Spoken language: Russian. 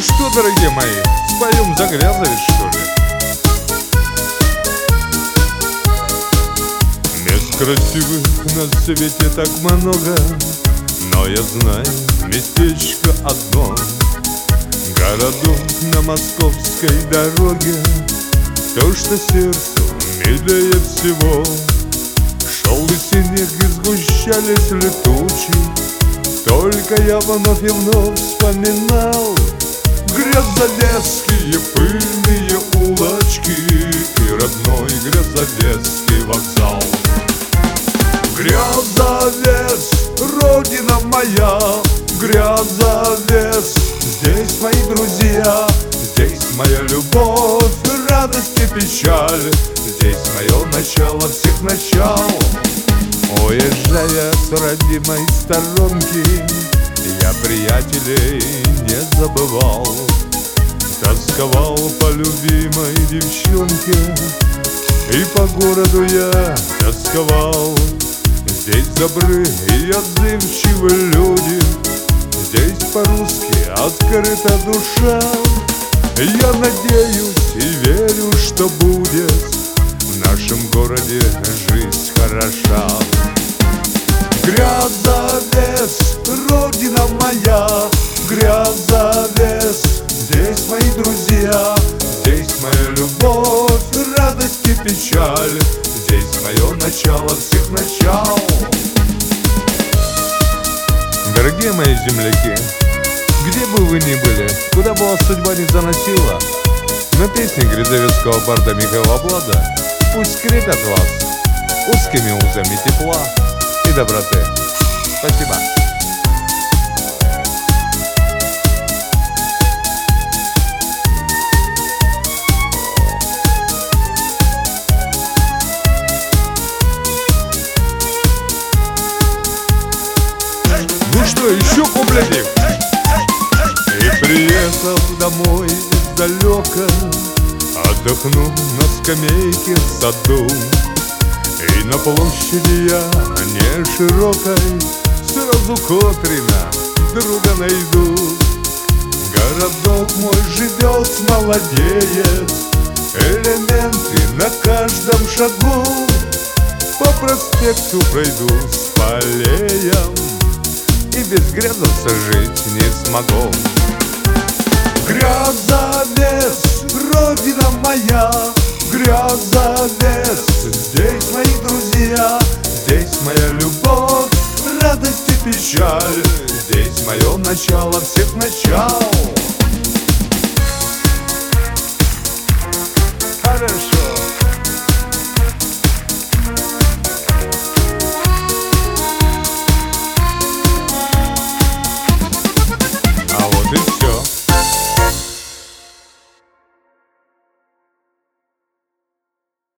что, дорогие мои, споем «Заглядывать», что ли? Мест красивых на свете так много, но я знаю местечко одно. Городок на московской дороге, то, что сердцу милее всего. Шел и снег, и сгущались летучи, только я вновь и вновь вспоминал грязовецкие пыльные улочки и родной грязовецкий вокзал. Грязовец, родина моя, Грязовец, здесь мои друзья, здесь моя любовь, радость и печаль, здесь мое начало всех начал. Уезжая с родимой сторонки, я приятелей не забывал. Тосковал по любимой девчонке, и по городу я тосковал. Здесь добры и отзывчивы люди, здесь по-русски открыта душа. Я надеюсь и верю, что будет в нашем городе жизнь хороша. Грязовец, родина моя, Грязовец, здесь мои друзья, здесь моя любовь, радость и печаль, здесь мое начало всех начал. Дорогие мои земляки, где бы вы ни были, куда бы вас судьба ни заносила, но песни грязовецкого барда Михаила Блада пусть скрепят вас узкими узами тепла и доброты. Спасибо. Ну что, еще куплетик? И приехав домой издалека, отдохну на скамейке в саду. И на площади я не широкой сразу Котрина друга найду. Городок мой живет, молодеет, элементы на каждом шагу. По проспекту пройдусь по аллеям и без грязовца жить не смогу. Грязовец, родина моя, Грязовец, здесь мои друзья, здесь моя любовь, радость и печаль, здесь мое начало всех начал. Хорошо.